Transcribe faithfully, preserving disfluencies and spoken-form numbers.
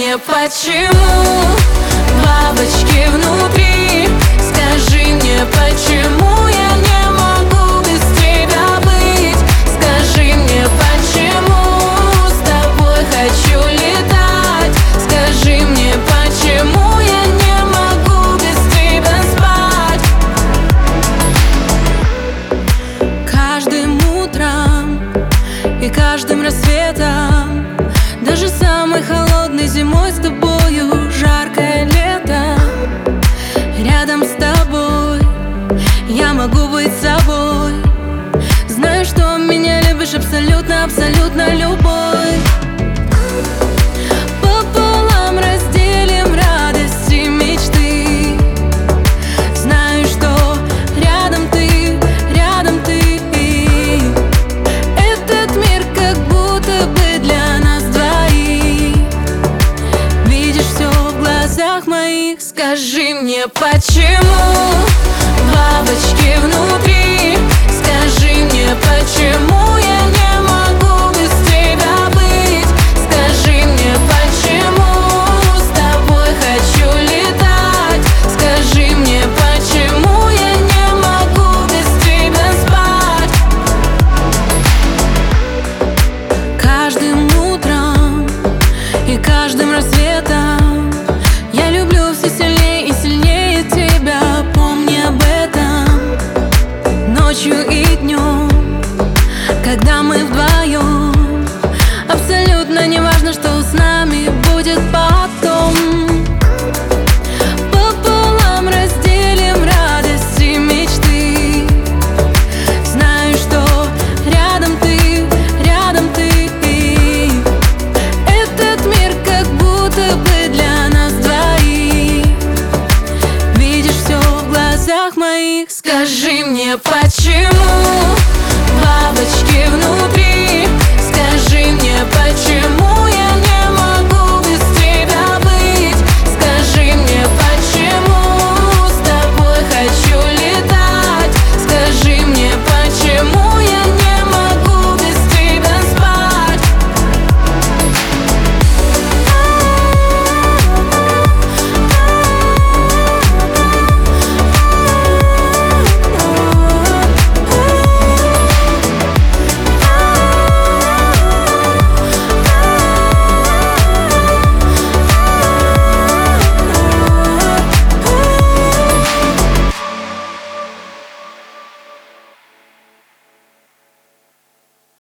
мне, почему бабочки внутри? Скажи мне, почему я не могу без тебя быть? Скажи мне, почему с тобой хочу летать? Скажи мне, почему я не могу без тебя спать? Каждым утром и каждым рассветом, даже самой холодной зимой, с тобою жаркое лето. Рядом с тобой я могу быть собой. Знаю, что меня любишь абсолютно, абсолютно любой. Пополам разделим радости и мечты. Знаю, что рядом ты, рядом ты. Этот мир как будто бы для нас двоих. Видишь все в глазах моих. Скажи мне, почему бабочки внутри? Скажи мне, почему я не могу без тебя быть? Скажи мне, почему с тобой хочу летать? Скажи мне, почему я не могу без тебя спать? Каждым утром и каждым рассветом я люблю все сильнее и сильнее тебя. Помни об этом ночью и днем, когда мы вдвоем. Абсолютно не важно, что с нами будет потом. Пополам разделим радости и мечты. Знаю, что рядом ты, рядом ты. Этот мир как будто бы для нас двоих. Видишь все в глазах моих. Скажи мне, почему бабочки внутри?